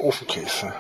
Ofenkäse.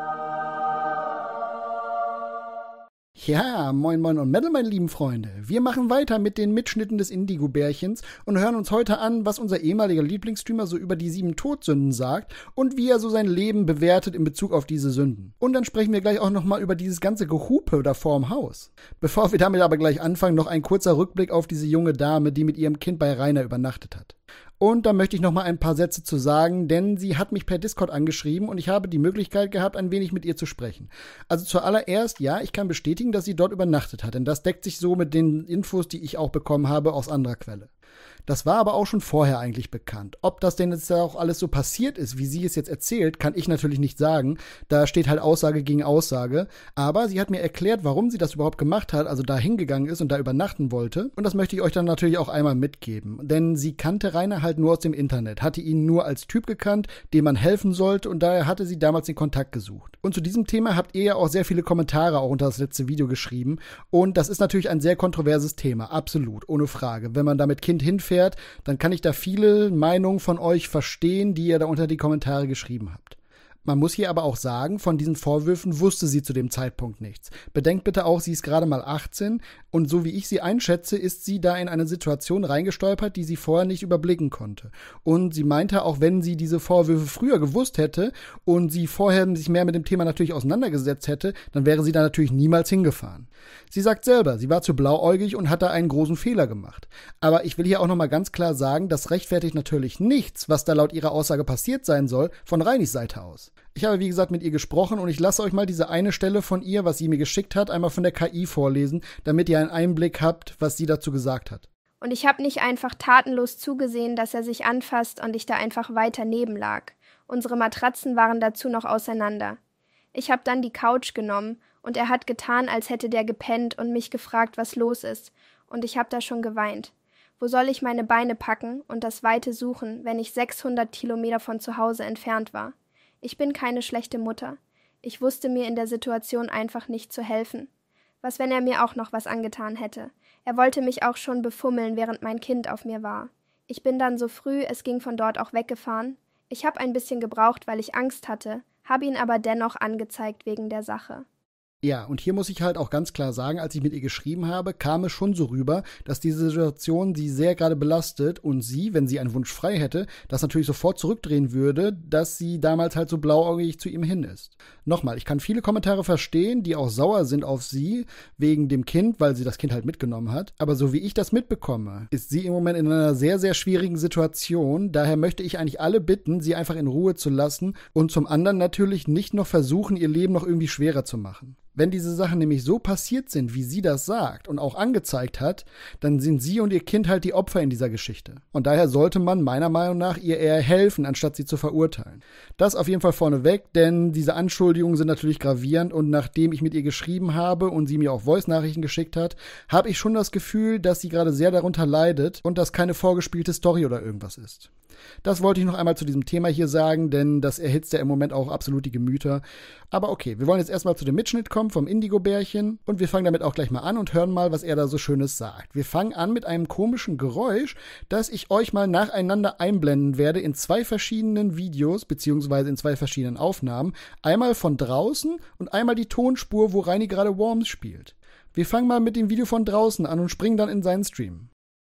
Ja, moin moin und Metal, meine lieben Freunde. Wir machen weiter mit den Mitschnitten des Indigo-Bärchens und hören uns heute an, was unser ehemaliger Lieblingsstreamer so über die 7 Todsünden sagt und wie er so sein Leben bewertet in Bezug auf diese Sünden. Und dann sprechen wir gleich auch nochmal über dieses ganze Gehupe da vorm Haus. Bevor wir damit aber gleich anfangen, noch ein kurzer Rückblick auf diese junge Dame, die mit ihrem Kind bei Rainer übernachtet hat. Und da möchte ich noch mal ein paar Sätze zu sagen, denn sie hat mich per Discord angeschrieben und ich habe die Möglichkeit gehabt, ein wenig mit ihr zu sprechen. Also zuallererst, ja, ich kann bestätigen, dass sie dort übernachtet hat, denn das deckt sich so mit den Infos, die ich auch bekommen habe aus anderer Quelle. Das war aber auch schon vorher eigentlich bekannt. Ob das denn jetzt auch alles so passiert ist, wie sie es jetzt erzählt, kann ich natürlich nicht sagen. Da steht halt Aussage gegen Aussage. Aber sie hat mir erklärt, warum sie das überhaupt gemacht hat, also da hingegangen ist und da übernachten wollte. Und das möchte ich euch dann natürlich auch einmal mitgeben. Denn sie kannte Rainer halt nur aus dem Internet, hatte ihn nur als Typ gekannt, dem man helfen sollte und daher hatte sie damals den Kontakt gesucht. Und zu diesem Thema habt ihr ja auch sehr viele Kommentare auch unter das letzte Video geschrieben. Und das ist natürlich ein sehr kontroverses Thema, absolut, ohne Frage. Wenn man da mit Kind hinfährt, dann kann ich da viele Meinungen von euch verstehen, die ihr da unter die Kommentare geschrieben habt. Man muss hier aber auch sagen, von diesen Vorwürfen wusste sie zu dem Zeitpunkt nichts. Bedenkt bitte auch, sie ist gerade mal 18 und so wie ich sie einschätze, ist sie da in eine Situation reingestolpert, die sie vorher nicht überblicken konnte. Und sie meinte, auch wenn sie diese Vorwürfe früher gewusst hätte und sie vorher sich mehr mit dem Thema natürlich auseinandergesetzt hätte, dann wäre sie da natürlich niemals hingefahren. Sie sagt selber, sie war zu blauäugig und hat da einen großen Fehler gemacht. Aber ich will hier auch nochmal ganz klar sagen, das rechtfertigt natürlich nichts, was da laut ihrer Aussage passiert sein soll, von Reinis Seite aus. Ich habe, wie gesagt, mit ihr gesprochen und ich lasse euch mal diese eine Stelle von ihr, was sie mir geschickt hat, einmal von der KI vorlesen, damit ihr einen Einblick habt, was sie dazu gesagt hat. Und ich habe nicht einfach tatenlos zugesehen, dass er sich anfasst und ich da einfach weiter neben lag. Unsere Matratzen waren dazu noch auseinander. Ich habe dann die Couch genommen und er hat getan, als hätte der gepennt und mich gefragt, was los ist. Und ich habe da schon geweint. Wo soll ich meine Beine packen und das Weite suchen, wenn ich 600 Kilometer von zu Hause entfernt war? Ich bin keine schlechte Mutter. Ich wusste mir in der Situation einfach nicht zu helfen. Was, wenn er mir auch noch was angetan hätte? Er wollte mich auch schon befummeln, während mein Kind auf mir war. Ich bin dann so früh, es ging von dort auch weggefahren. Ich habe ein bisschen gebraucht, weil ich Angst hatte, habe ihn aber dennoch angezeigt wegen der Sache. Ja, und hier muss ich halt auch ganz klar sagen, als ich mit ihr geschrieben habe, kam es schon so rüber, dass diese Situation sie sehr gerade belastet und sie, wenn sie einen Wunsch frei hätte, das natürlich sofort zurückdrehen würde, dass sie damals halt so blauäugig zu ihm hin ist. Nochmal, ich kann viele Kommentare verstehen, die auch sauer sind auf sie, wegen dem Kind, weil sie das Kind halt mitgenommen hat. Aber so wie ich das mitbekomme, ist sie im Moment in einer sehr, sehr schwierigen Situation. Daher möchte ich eigentlich alle bitten, sie einfach in Ruhe zu lassen und zum anderen natürlich nicht noch versuchen, ihr Leben noch irgendwie schwerer zu machen. Wenn diese Sachen nämlich so passiert sind, wie sie das sagt und auch angezeigt hat, dann sind sie und ihr Kind halt die Opfer in dieser Geschichte. Und daher sollte man meiner Meinung nach ihr eher helfen, anstatt sie zu verurteilen. Das auf jeden Fall vorneweg, denn diese Anschuldigungen sind natürlich gravierend und nachdem ich mit ihr geschrieben habe und sie mir auch Voice-Nachrichten geschickt hat, habe ich schon das Gefühl, dass sie gerade sehr darunter leidet und das keine vorgespielte Story oder irgendwas ist. Das wollte ich noch einmal zu diesem Thema hier sagen, denn das erhitzt ja im Moment auch absolut die Gemüter. Aber okay, wir wollen jetzt erstmal zu dem Mitschnitt kommen vom Indigo-Bärchen und wir fangen damit auch gleich mal an und hören mal, was er da so Schönes sagt. Wir fangen an mit einem komischen Geräusch, das ich euch mal nacheinander einblenden werde in 2 verschiedenen Videos, beziehungsweise in 2 verschiedenen Aufnahmen. Einmal von draußen und einmal die Tonspur, wo Reini gerade Worms spielt. Wir fangen mal mit dem Video von draußen an und springen dann in seinen Stream.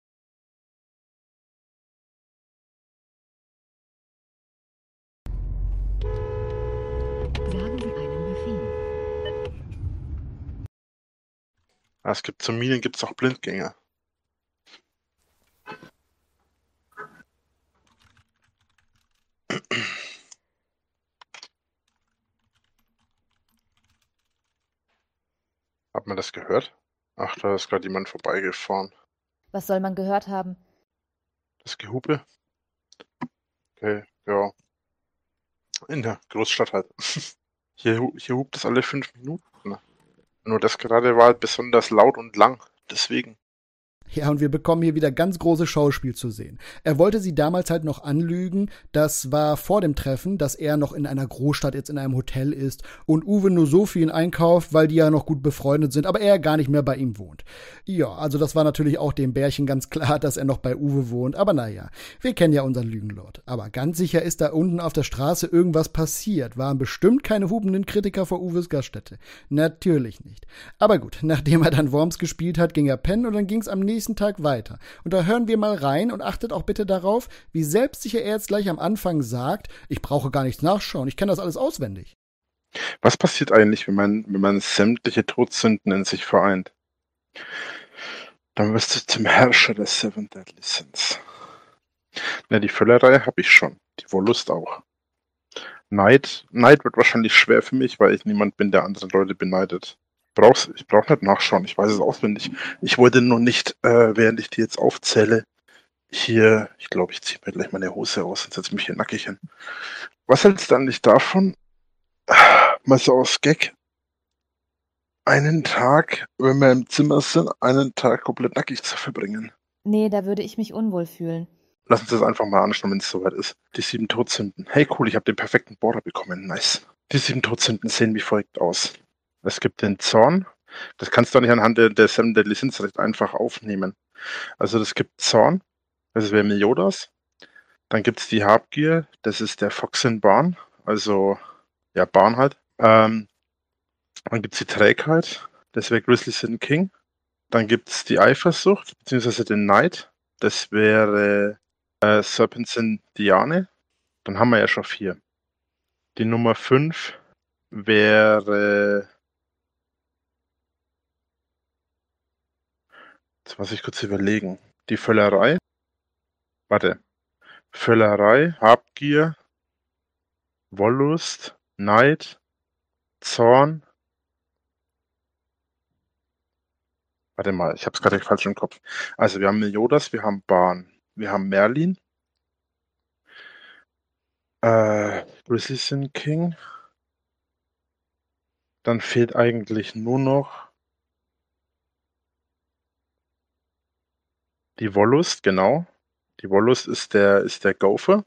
Es gibt zum Minen gibt's auch Blindgänger. Hat man das gehört? Ach, da ist gerade jemand vorbeigefahren. Was soll man gehört haben? Das Gehupe? Okay, ja. In der Großstadt halt. Hier hupt es alle 5 Minuten. Nur das gerade war halt besonders laut und lang. Deswegen. Ja, und wir bekommen hier wieder ganz großes Schauspiel zu sehen. Er wollte sie damals halt noch anlügen, das war vor dem Treffen, dass er noch in einer Großstadt jetzt in einem Hotel ist und Uwe nur so für ihn einkauft, weil die ja noch gut befreundet sind, aber er gar nicht mehr bei ihm wohnt. Ja, also das war natürlich auch dem Bärchen ganz klar, dass er noch bei Uwe wohnt, aber naja, wir kennen ja unseren Lügenlord. Aber ganz sicher ist da unten auf der Straße irgendwas passiert, waren bestimmt keine hupenden Kritiker vor Uwes Gaststätte. Natürlich nicht. Aber gut, nachdem er dann Worms gespielt hat, ging er pennen und dann ging's am nächsten Tag weiter. Und da hören wir mal rein und achtet auch bitte darauf, wie selbstsicher er jetzt gleich am Anfang sagt, ich brauche gar nichts nachschauen, ich kenne das alles auswendig. Was passiert eigentlich, wenn man sämtliche Todsünden in sich vereint? Dann wirst du zum Herrscher der Seven Deadly Sins. Na, die Völlerei habe ich schon. Die Wollust auch. Neid wird wahrscheinlich schwer für mich, weil ich niemand bin, der andere Leute beneidet. Ich brauch nicht nachschauen, ich weiß es auswendig. Ich wollte nur nicht, während ich die jetzt aufzähle, hier, ich glaube, ich ziehe mir gleich meine Hose aus und setze mich hier nackig hin. Was hältst du eigentlich davon, mal so aus Gag, einen Tag, wenn wir im Zimmer sind, einen Tag komplett nackig zu verbringen? Nee, da würde ich mich unwohl fühlen. Lass uns das einfach mal anschauen, wenn es soweit ist. Die 7 Todsünden. Hey cool, ich habe den perfekten Border bekommen. Nice. Die 7 Todsünden sehen wie folgt aus. Es gibt den Zorn. Das kannst du nicht anhand der Seven Deadly Sins recht einfach aufnehmen. Also es gibt Zorn. Das wäre Meliodas. Dann gibt es die Habgier. Das ist der Fox in Barn. Also, ja, Barn halt. Dann gibt es die Trägheit. Das wäre Grizzly Sin King. Dann gibt es die Eifersucht, beziehungsweise den Neid. Das wäre Serpent Sin Diane. Dann haben wir ja schon 4. Die Nummer 5 wäre. Jetzt muss ich kurz überlegen. Die Völlerei. Warte. Völlerei, Habgier, Wollust, Neid, Zorn. Warte mal, ich habe es gerade falsch im Kopf. Also wir haben Meliodas, wir haben Barn, wir haben Merlin, Grizzly Sin King. Dann fehlt eigentlich nur noch die Wollust, genau. Die Wollust ist der Gopher.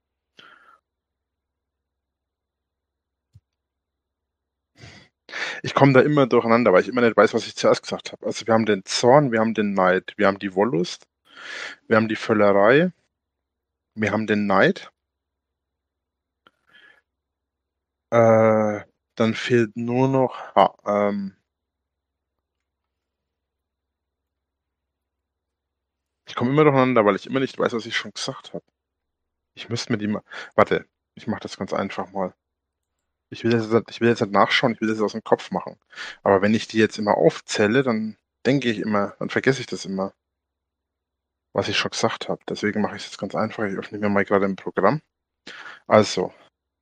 Ich komme da immer durcheinander, weil ich immer nicht weiß, was ich zuerst gesagt habe. Also wir haben den Zorn, wir haben den Neid, wir haben die Wollust, wir haben die Völlerei, wir haben den Neid. Dann fehlt nur noch ich komme immer durcheinander, weil ich immer nicht weiß, was ich schon gesagt habe. Ich müsste mir die mal. Warte, ich mache das ganz einfach mal. Ich will jetzt nicht nachschauen, ich will das aus dem Kopf machen. Aber wenn ich die jetzt immer aufzähle, dann denke ich immer, dann vergesse ich das immer, was ich schon gesagt habe. Deswegen mache ich es jetzt ganz einfach. Ich öffne mir mal gerade ein Programm. Also,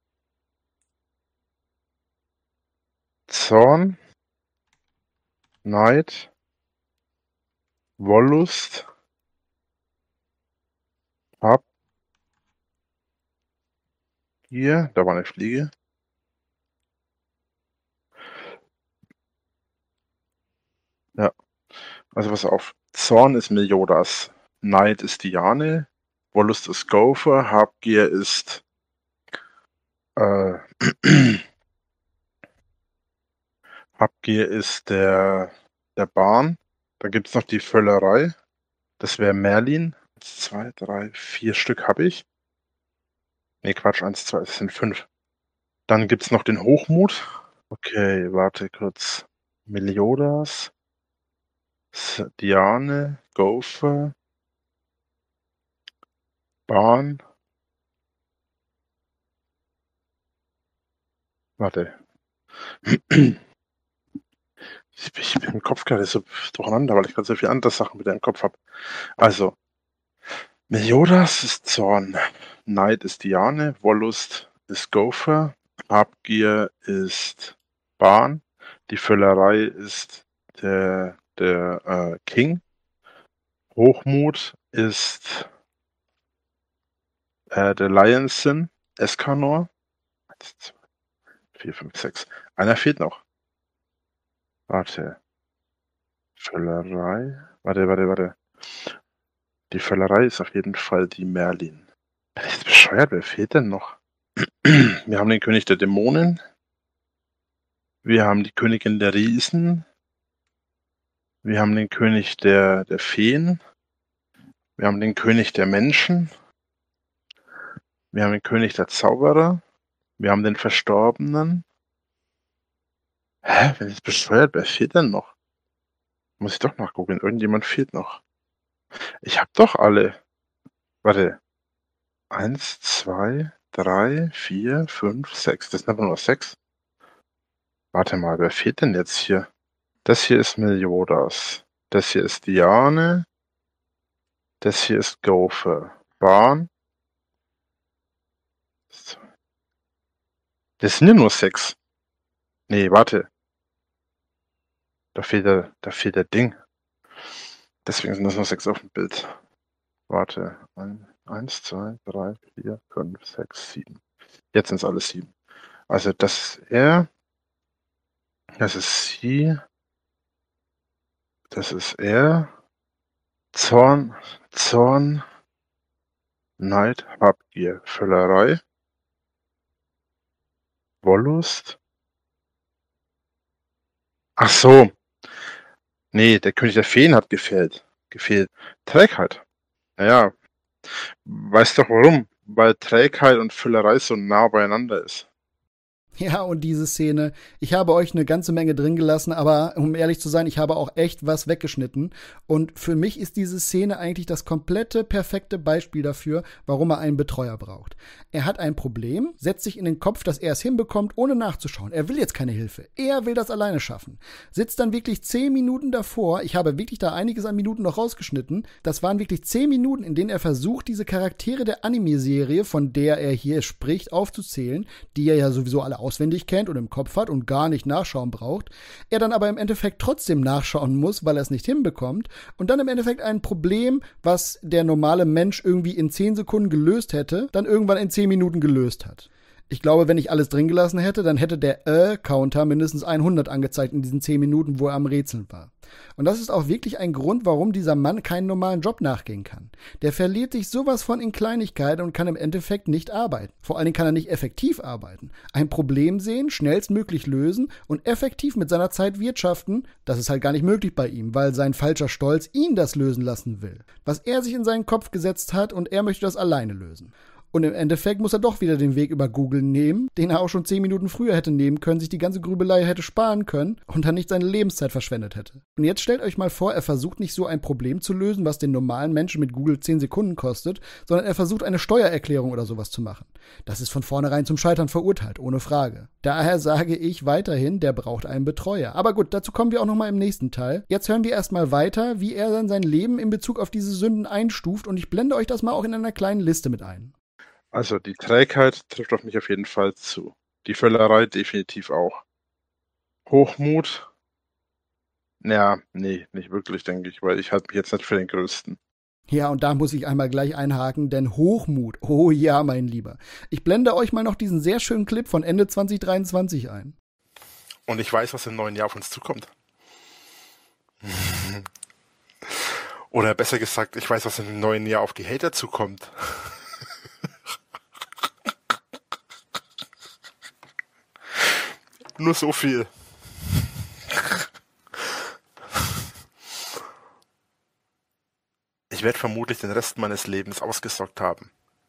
Zorn, Neid, Wollust, Habgier, da war eine Fliege. Ja, also pass auf. Zorn ist Meliodas, Neid ist Diane, Wollust ist Gopher, Habgier ist Habgier ist der Barn. Dann gibt es noch die Völlerei. Das wäre Merlin. 1, 2, 3, 4 Stück habe ich. Nee, Quatsch, 1, 2, es sind 5. Dann gibt es noch den Hochmut. Okay, warte kurz. Meliodas, Diane, Gopher, Barn. Warte. Ich bin im Kopf gerade so durcheinander, weil ich gerade so viele andere Sachen wieder im Kopf habe. Also, Meliodas ist Zorn, Neid ist Diane, Wollust ist Gopher, Habgier ist Barn, die Völlerei ist der King, Hochmut ist der Lionsin, Escanor. 1, 2, 4, 5, 6. Einer fehlt noch. Warte. Völlerei. Warte. Die Völlerei ist auf jeden Fall die Merlin. Bin ich jetzt bescheuert? Wer fehlt denn noch? Wir haben den König der Dämonen. Wir haben die Königin der Riesen. Wir haben den König der Feen. Wir haben den König der Menschen. Wir haben den König der Zauberer. Wir haben den Verstorbenen. Hä? Bin ich jetzt bescheuert? Wer fehlt denn noch? Muss ich doch nachgucken. Irgendjemand fehlt noch. Ich hab doch alle. Warte. 1, 2, 3, 4, 5, 6. Das sind aber nur 6. Warte mal, wer fehlt denn jetzt hier? Das hier ist Meliodas. Das hier ist Diane. Das hier ist Gopher. Barn. Das sind ja nur 6. Nee, warte. Da fehlt der Ding. Deswegen sind das nur 6 auf dem Bild. Warte. 1, 2, 3, 4, 5, 6, 7. Jetzt sind es alle 7. Also das ist er. Das ist sie. Das ist er. Zorn, Neid, Habgier, Völlerei, Wollust. Ach so. Nee, der König der Feen hat gefehlt. Trägheit. Naja, weißt doch warum? Weil Trägheit und Völlerei so nah beieinander ist. Ja, und diese Szene, ich habe euch eine ganze Menge drin gelassen, aber um ehrlich zu sein, ich habe auch echt was weggeschnitten. Und für mich ist diese Szene eigentlich das komplette, perfekte Beispiel dafür, warum er einen Betreuer braucht. Er hat ein Problem, setzt sich in den Kopf, dass er es hinbekommt, ohne nachzuschauen. Er will jetzt keine Hilfe. Er will das alleine schaffen. Sitzt dann wirklich 10 Minuten davor. Ich habe wirklich da einiges an Minuten noch rausgeschnitten. Das waren wirklich 10 Minuten, in denen er versucht, diese Charaktere der Anime-Serie, von der er hier spricht, aufzuzählen, die er ja sowieso alle auswendig kennt und im Kopf hat und gar nicht nachschauen braucht, er dann aber im Endeffekt trotzdem nachschauen muss, weil er es nicht hinbekommt und dann im Endeffekt ein Problem, was der normale Mensch irgendwie in 10 Sekunden gelöst hätte, dann irgendwann in 10 Minuten gelöst hat. Ich glaube, wenn ich alles drin gelassen hätte, dann hätte der Counter mindestens 100 angezeigt in diesen 10 Minuten, wo er am Rätseln war. Und das ist auch wirklich ein Grund, warum dieser Mann keinen normalen Job nachgehen kann. Der verliert sich sowas von in Kleinigkeiten und kann im Endeffekt nicht arbeiten. Vor allen Dingen kann er nicht effektiv arbeiten. Ein Problem sehen, schnellstmöglich lösen und effektiv mit seiner Zeit wirtschaften, das ist halt gar nicht möglich bei ihm, weil sein falscher Stolz ihn das lösen lassen will. Was er sich in seinen Kopf gesetzt hat und er möchte das alleine lösen. Und im Endeffekt muss er doch wieder den Weg über Google nehmen, den er auch schon 10 Minuten früher hätte nehmen können, sich die ganze Grübelei hätte sparen können und dann nicht seine Lebenszeit verschwendet hätte. Und jetzt stellt euch mal vor, er versucht nicht so ein Problem zu lösen, was den normalen Menschen mit Google 10 Sekunden kostet, sondern er versucht eine Steuererklärung oder sowas zu machen. Das ist von vornherein zum Scheitern verurteilt, ohne Frage. Daher sage ich weiterhin, der braucht einen Betreuer. Aber gut, dazu kommen wir auch nochmal im nächsten Teil. Jetzt hören wir erstmal weiter, wie er dann sein Leben in Bezug auf diese Sünden einstuft und ich blende euch das mal auch in einer kleinen Liste mit ein. Also die Trägheit trifft auf mich auf jeden Fall zu. Die Völlerei definitiv auch. Hochmut? Ja, nee, nicht wirklich, denke ich, weil ich halte mich jetzt nicht für den Größten. Ja, und da muss ich einmal gleich einhaken, denn Hochmut, oh ja, mein Lieber. Ich blende euch mal noch diesen sehr schönen Clip von Ende 2023 ein. Und ich weiß, was im neuen Jahr auf uns zukommt. Oder besser gesagt, ich weiß, was im neuen Jahr auf die Hater zukommt. Nur so viel. Ich werde vermutlich den Rest meines Lebens ausgesorgt haben.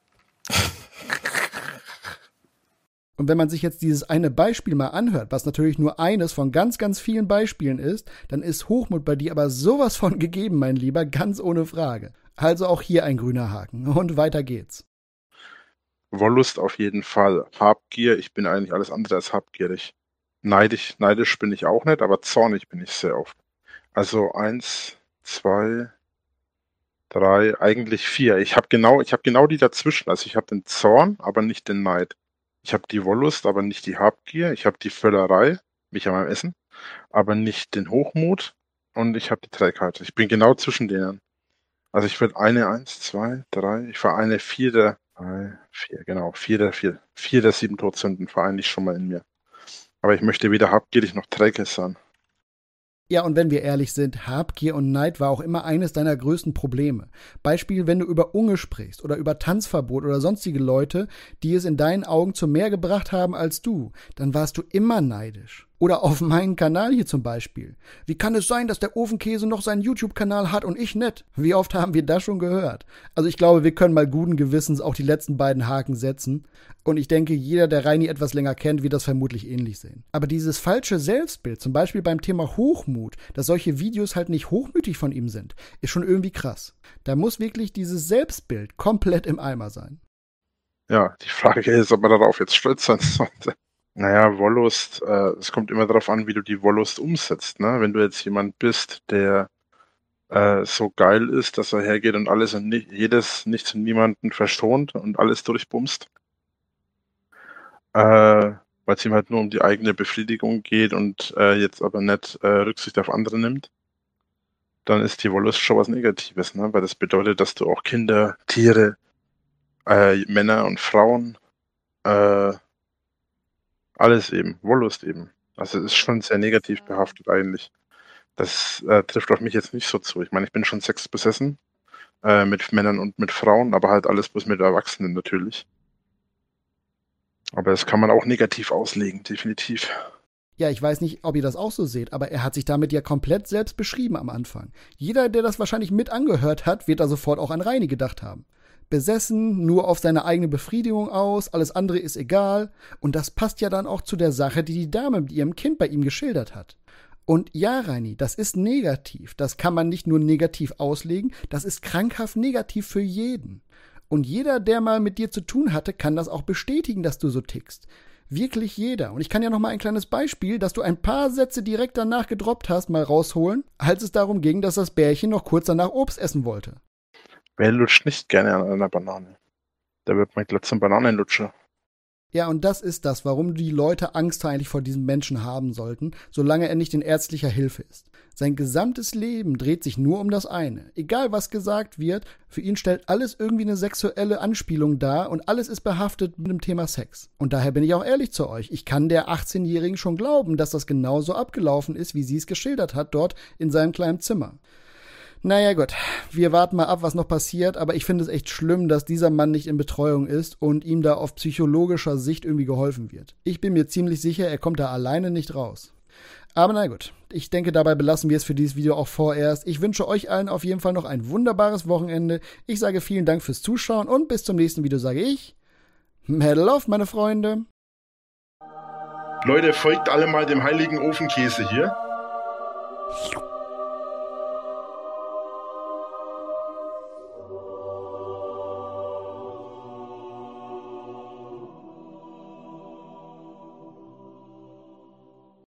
Und wenn man sich jetzt dieses eine Beispiel mal anhört, was natürlich nur eines von ganz, ganz vielen Beispielen ist, dann ist Hochmut bei dir aber sowas von gegeben, mein Lieber, ganz ohne Frage. Also auch hier ein grüner Haken. Und weiter geht's. Wollust auf jeden Fall. Habgier, ich bin eigentlich alles andere als habgierig. Neidisch bin ich auch nicht, aber zornig bin ich sehr oft. Also 1, 2, 3, eigentlich 4. Ich habe genau die dazwischen. Also ich habe den Zorn, aber nicht den Neid. Ich habe die Wollust, aber nicht die Habgier. Ich habe die Völlerei, mich an meinem Essen, aber nicht den Hochmut. Und ich habe die Trägheit. Ich bin genau zwischen denen. Also ich würde 1, 2, 3, ich vereine 4 der 4 der 7 Todsünden vereine ich schon mal in mir. Aber ich möchte weder habgierig noch träge sein. Ja, und wenn wir ehrlich sind, Habgier und Neid war auch immer eines deiner größten Probleme. Beispiel, wenn du über Unge sprichst oder über Tanzverbot oder sonstige Leute, die es in deinen Augen zu mehr gebracht haben als du, dann warst du immer neidisch. Oder auf meinen Kanal hier zum Beispiel. Wie kann es sein, dass der Ofenkäse noch seinen YouTube-Kanal hat und ich nicht? Wie oft haben wir das schon gehört? Also ich glaube, wir können mal guten Gewissens auch die letzten beiden Haken setzen. Und ich denke, jeder, der Reini etwas länger kennt, wird das vermutlich ähnlich sehen. Aber dieses falsche Selbstbild, zum Beispiel beim Thema Hochmut, dass solche Videos halt nicht hochmütig von ihm sind, ist schon irgendwie krass. Da muss wirklich dieses Selbstbild komplett im Eimer sein. Ja, die Frage ist, ob man darauf jetzt stolz sein sollte. Naja, Wollust, es kommt immer darauf an, wie du die Wollust umsetzt, ne? Wenn du jetzt jemand bist, der so geil ist, dass er hergeht und alles und nichts und niemanden verschont und alles durchbumst, weil es ihm halt nur um die eigene Befriedigung geht und jetzt aber nicht Rücksicht auf andere nimmt, dann ist die Wollust schon was Negatives, ne? Weil das bedeutet, dass du auch Kinder, Tiere, Männer und Frauen, alles eben, Wollust eben. Also es ist schon sehr negativ behaftet eigentlich. Das trifft auf mich jetzt nicht so zu. Ich meine, ich bin schon sexbesessen mit Männern und mit Frauen, aber halt alles bloß mit Erwachsenen natürlich. Aber das kann man auch negativ auslegen, definitiv. Ja, ich weiß nicht, ob ihr das auch so seht, aber er hat sich damit ja komplett selbst beschrieben am Anfang. Jeder, der das wahrscheinlich mit angehört hat, wird da sofort auch an Reini gedacht haben. Besessen, nur auf seine eigene Befriedigung aus, alles andere ist egal. Und das passt ja dann auch zu der Sache, die die Dame mit ihrem Kind bei ihm geschildert hat. Und ja, Reini, das ist negativ. Das kann man nicht nur negativ auslegen, das ist krankhaft negativ für jeden. Und jeder, der mal mit dir zu tun hatte, kann das auch bestätigen, dass du so tickst. Wirklich jeder. Und ich kann ja noch mal ein kleines Beispiel, dass du ein paar Sätze direkt danach gedroppt hast, mal rausholen, als es darum ging, dass das Bärchen noch kurz danach Obst essen wollte. Wer lutscht nicht gerne an einer Banane? Da wird man gleich zum Bananenlutscher. Ja, und das ist das, warum die Leute Angst eigentlich vor diesem Menschen haben sollten, solange er nicht in ärztlicher Hilfe ist. Sein gesamtes Leben dreht sich nur um das eine. Egal, was gesagt wird, für ihn stellt alles irgendwie eine sexuelle Anspielung dar und alles ist behaftet mit dem Thema Sex. Und daher bin ich auch ehrlich zu euch. Ich kann der 18-Jährigen schon glauben, dass das genauso abgelaufen ist, wie sie es geschildert hat, dort in seinem kleinen Zimmer. Naja gut, wir warten mal ab, was noch passiert, aber ich finde es echt schlimm, dass dieser Mann nicht in Betreuung ist und ihm da auf psychologischer Sicht irgendwie geholfen wird. Ich bin mir ziemlich sicher, er kommt da alleine nicht raus. Aber na gut, ich denke, dabei belassen wir es für dieses Video auch vorerst. Ich wünsche euch allen auf jeden Fall noch ein wunderbares Wochenende. Ich sage vielen Dank fürs Zuschauen und bis zum nächsten Video sage ich Medal of, meine Freunde. Leute, folgt alle mal dem heiligen Ofenkäse hier.